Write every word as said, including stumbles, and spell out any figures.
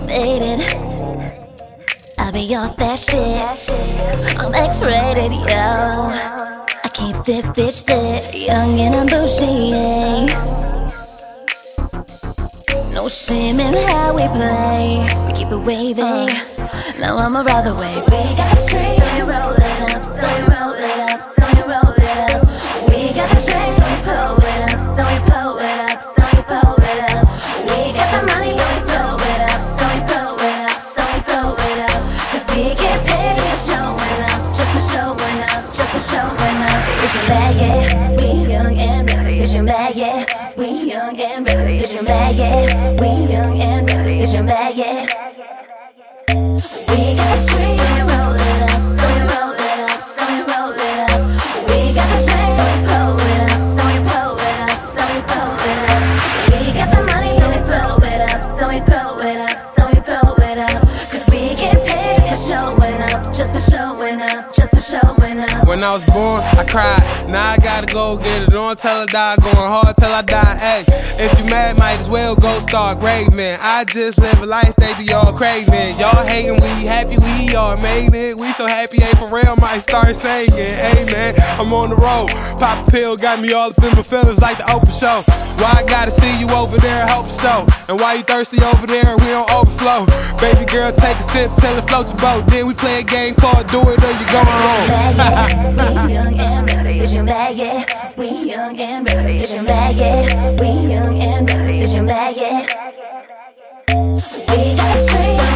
faded. I be off that shit. I'm X-rated, yo. I keep this bitch thick, young and I'm bougie, yeah. No shame in how we play. We keep it waving. Now I'ma roll the way. We got the tree, so you roll it up, so you roll it up, so you roll it up. We got the tree, so we pull it up, so we pull it up, so we pull it up. We got the money, so we pull it up, so we pull it up, so we pull it up. Cause we get paid just for showing up, just for showing up, just for showing up. Is you bad, yeah? We young and reckless. Is you bad, yeah? We young and reckless. Is you bad, yeah? We young and reckless. Is you bad, yeah? We got the tree, so you roll it up, so you roll it up, so you roll it up. We got the train, so we pull it up, so we pull it up, so we pull it up. We got the money, so we throw it up, so we throw it up, so we throw it up. Cause we get paid just for showing up, just for showing up, just for showing up. When I was born, I cried. Now I gotta go get it on till I die. Going hard till I die. Hey, if you mad, might as well go start graving. I just live a life they be all craving. Y'all hating, we happy, we all made it. We so happy, ain't for real, might start saying, hey man, I'm on the road. Pop a pill, got me all up in my feelings like the Oprah show. Why I gotta see you over there, hope so. And why you thirsty over there, we don't overflow. Baby girl, take a sip till it floats a boat. Then we play a game called Do It or You Going Home. We young and reckless, is you mad, yeah? We young and reckless, is you mad, yeah? We young and reckless, is you mad, yeah? We got the tree.